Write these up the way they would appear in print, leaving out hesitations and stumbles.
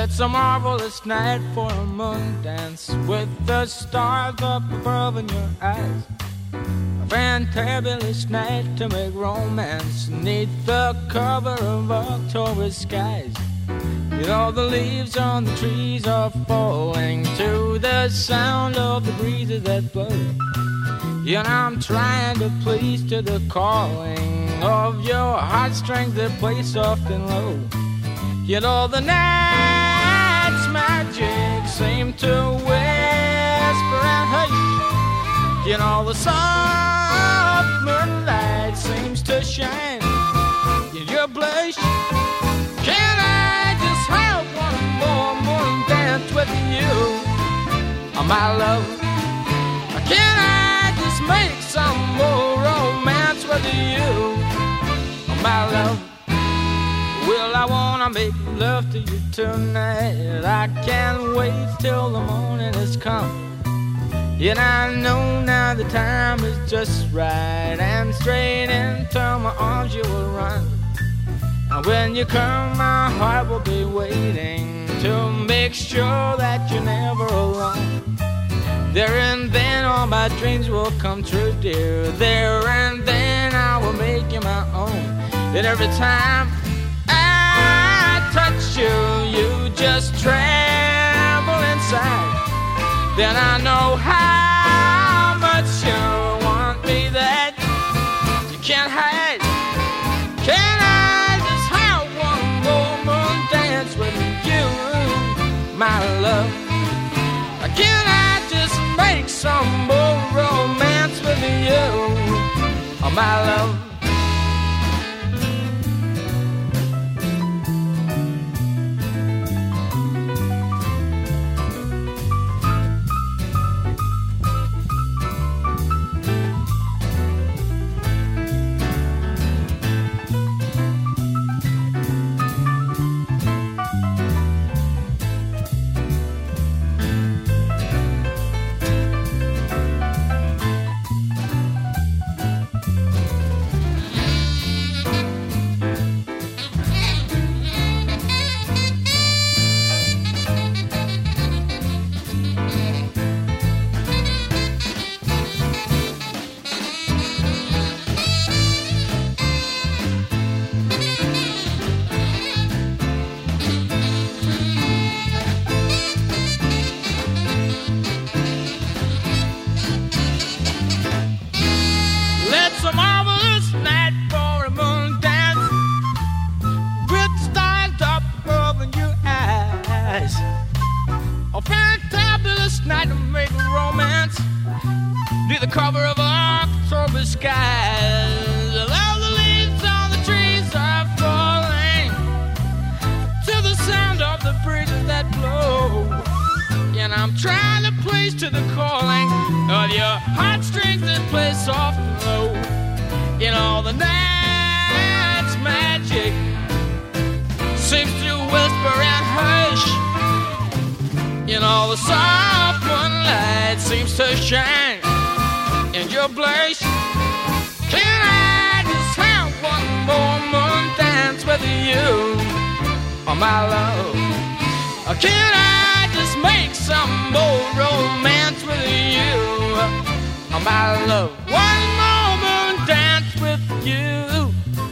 It's a marvelous night for a moon dance with the stars up above in your eyes. A fantabulous night to make romance neath the cover of October skies. You know the leaves on the trees are falling to the sound of the breezes that blow. You know I'm trying to please to the calling of your heartstrings that play soft and low. You know the night's magic seemed to whisper and hush. You know the soft moonlight seems to shine in your blush. Can I just have one more moon dance with you, oh, my love? Can I just make some more romance with you, oh, my love? Well, I wanna make love to you tonight. I can't wait till the morning has come. Yet I know now the time is just right, and straight into my arms you will run. And when you come, my heart will be waiting to make sure that you're never alone. There and then all my dreams will come true, dear. There and then I will make you my own. And every time I touch you, you just tremble inside. Then I know how much you want me that you can't hide. Can I just have one more moon dance with you, my love? Can I just make some more romance with you, oh, my love? Cover of October skies. All the leaves on the trees are falling to the sound of the breezes that blow. And I'm trying to please to the calling of your heartstrings that play soft and low. In all the night's magic seems to whisper and hush. In all the soft moonlight seems to shine in your blush. Can I just have one more moon dance with you, oh, my love? Or can I just make some more romance with you, oh, my love? One more moon dance with you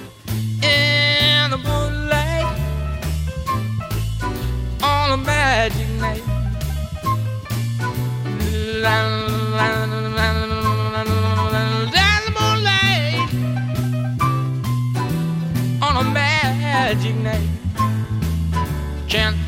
in the moonlight on a magic night. La, la, la, la, la. On a magic night, can